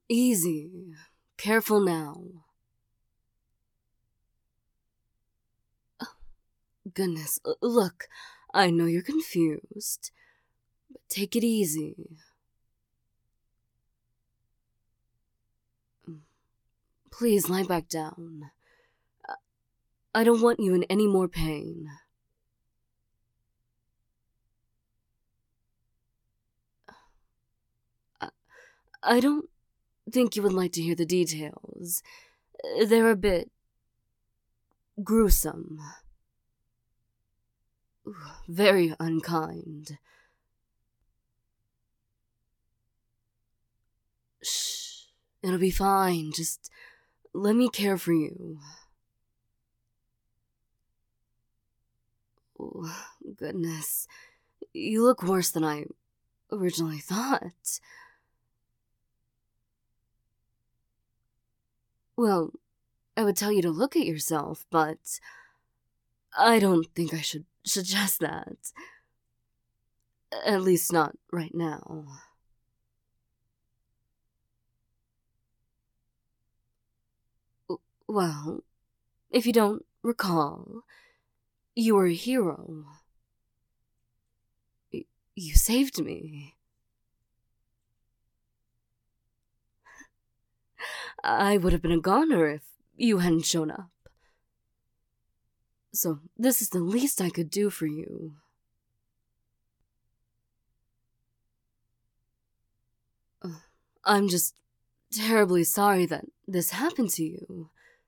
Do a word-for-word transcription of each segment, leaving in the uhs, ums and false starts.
Easy. Careful now. Goodness, l- look, I know you're confused, but take it easy. Please lie back down. I don't want you in any more pain. I, I don't think you would like to hear the details. They're a bit gruesome. Very unkind. Shh. It'll be fine. Just let me care for you. Oh, goodness. You look worse than I originally thought. Well, I would tell you to look at yourself, but I don't think I should suggest that. At least not right now. Well, if you don't recall, you were a hero. Y- you saved me. I would have been a goner if you hadn't shown up. So, this is the least I could do for you. Uh, I'm just terribly sorry that this happened to you.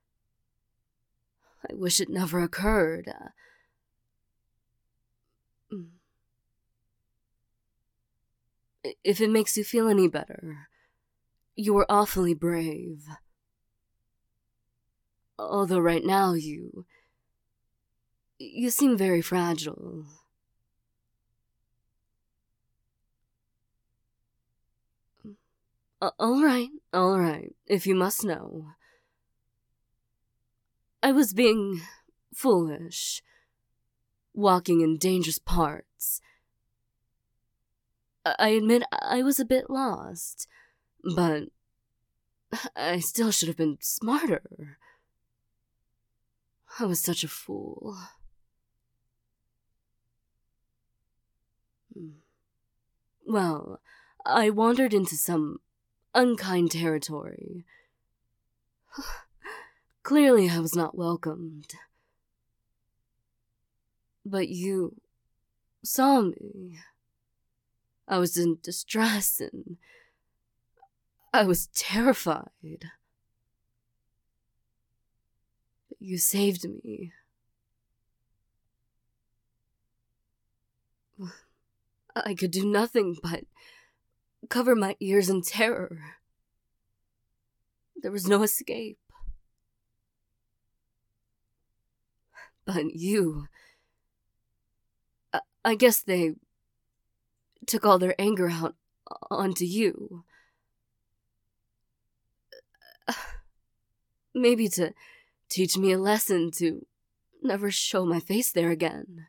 I wish it never occurred. Uh, mm. If it makes you feel any better, you were awfully brave. Although right now you... you seem very fragile. Uh, alright, alright, if you must know. I was being foolish, walking in dangerous parts. I, I admit I was a bit lost, but I still should have been smarter. I was such a fool. Well, I wandered into some unkind territory. Clearly I was not welcomed. But you saw me. I was in distress and I was terrified. But you saved me. I could do nothing but cover my ears in terror. There was no escape. But you... I, I guess they took all their anger out onto you. Maybe to teach me a lesson to never show my face there again.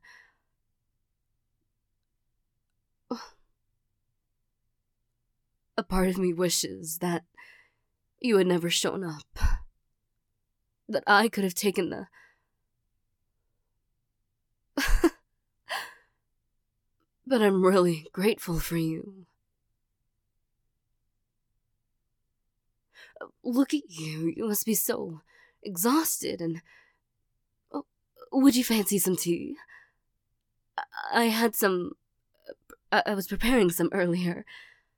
A part of me wishes that you had never shown up. That I could have taken the... But I'm really grateful for you. Look at you, you must be so exhausted and... Oh, would you fancy some tea? I had some... I, I was preparing some earlier.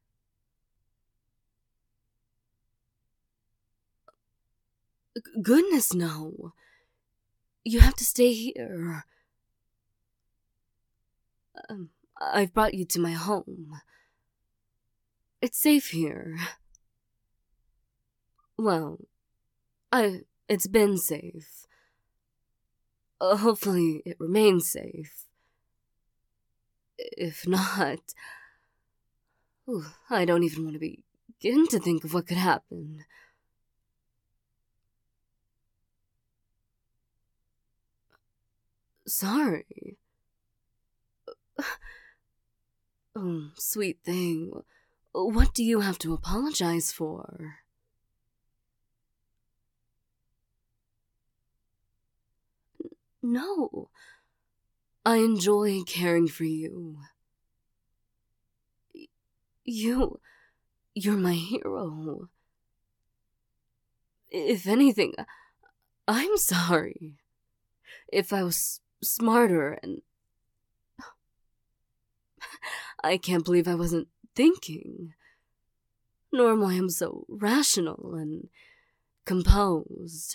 Goodness, no. You have to stay here. Um, I've brought you to my home. It's safe here. Well, I... it's been safe. Uh, hopefully it remains safe. If not... Ooh, I don't even want to begin to think of what could happen. Sorry. Oh, sweet thing. What do you have to apologize for? No. I enjoy caring for you. You... You're my hero. If anything, I'm sorry. If I was smarter and... I can't believe I wasn't thinking. Normally I'm so rational and composed.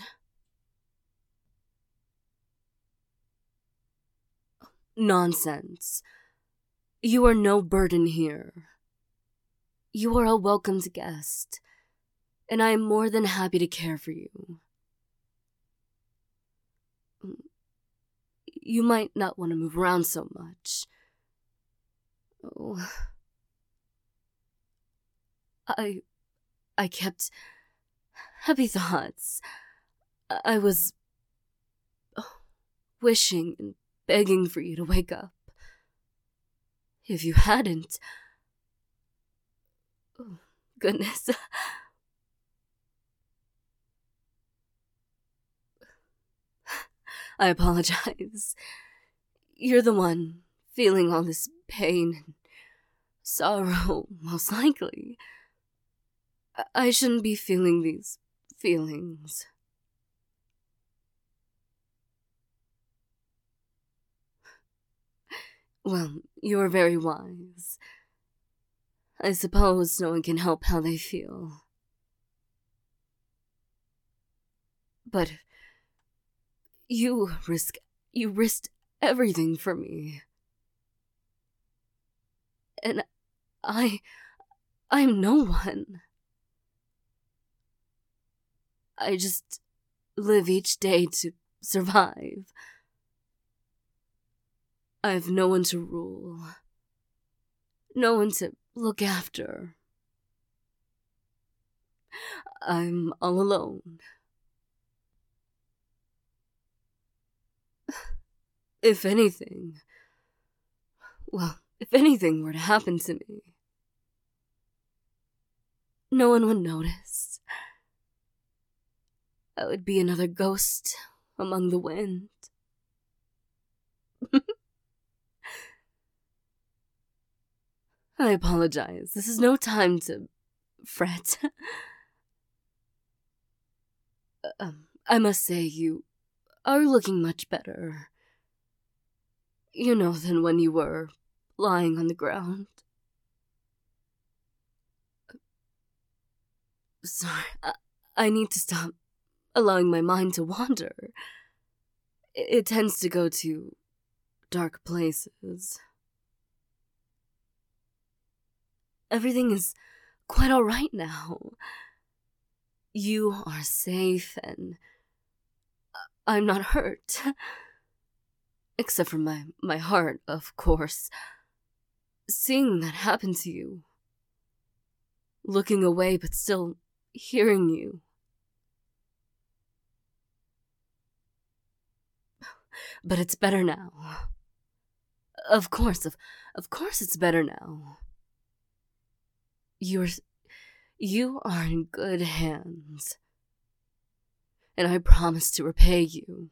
Nonsense. You are no burden here. You are a welcomed guest, and I am more than happy to care for you. You might not want to move around so much. Oh. I... I kept heavy thoughts. I was wishing and begging for you to wake up. If you hadn't... Oh, goodness. I apologize. You're the one feeling all this pain and sorrow, most likely. I shouldn't be feeling these feelings. Well, you are very wise. I suppose no one can help how they feel. But you risk... you risked everything for me. And I... I'm no one. I just live each day to survive. I have no one to rule. No one to look after. I'm all alone. If anything... Well, if anything were to happen to me, no one would notice. I would be another ghost among the wind. I apologize. This is no time to fret. um, I must say you are looking much better. You know, than when you were lying on the ground. Sorry, I, I need to stop allowing my mind to wander. It, it tends to go to dark places. Everything is quite all right now. You are safe and I'm not hurt. Except for my, my heart, of course. Seeing that happen to you. Looking away but still hearing you. But it's better now. Of course, of, of course it's better now. You're... You are in good hands. And I promise to repay you.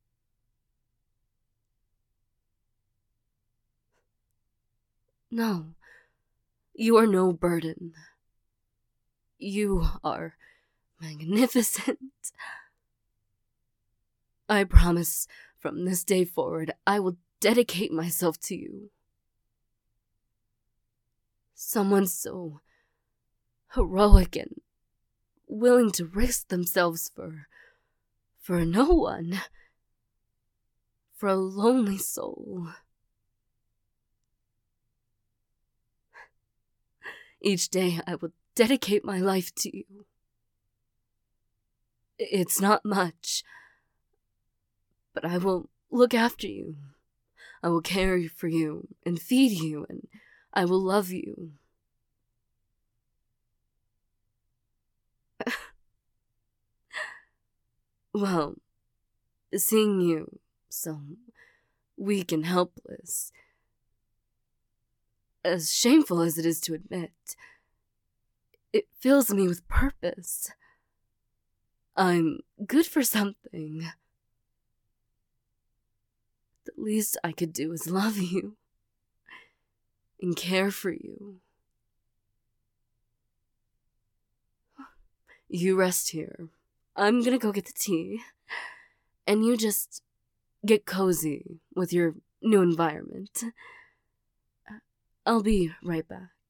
No. You are no burden. You are magnificent. I promise from this day forward I will dedicate myself to you. Someone so heroic and willing to risk themselves for... for no one. For a lonely soul. Each day I will dedicate my life to you. It's not much, but I will look after you. I will care for you and feed you, and I will love you. Well, seeing you so weak and helpless, as shameful as it is to admit, It fills me with purpose. I'm good for something. The least I could do is love you and care for you. You rest here. I'm gonna go get the tea. And you just get cozy with your new environment. I'll be right back.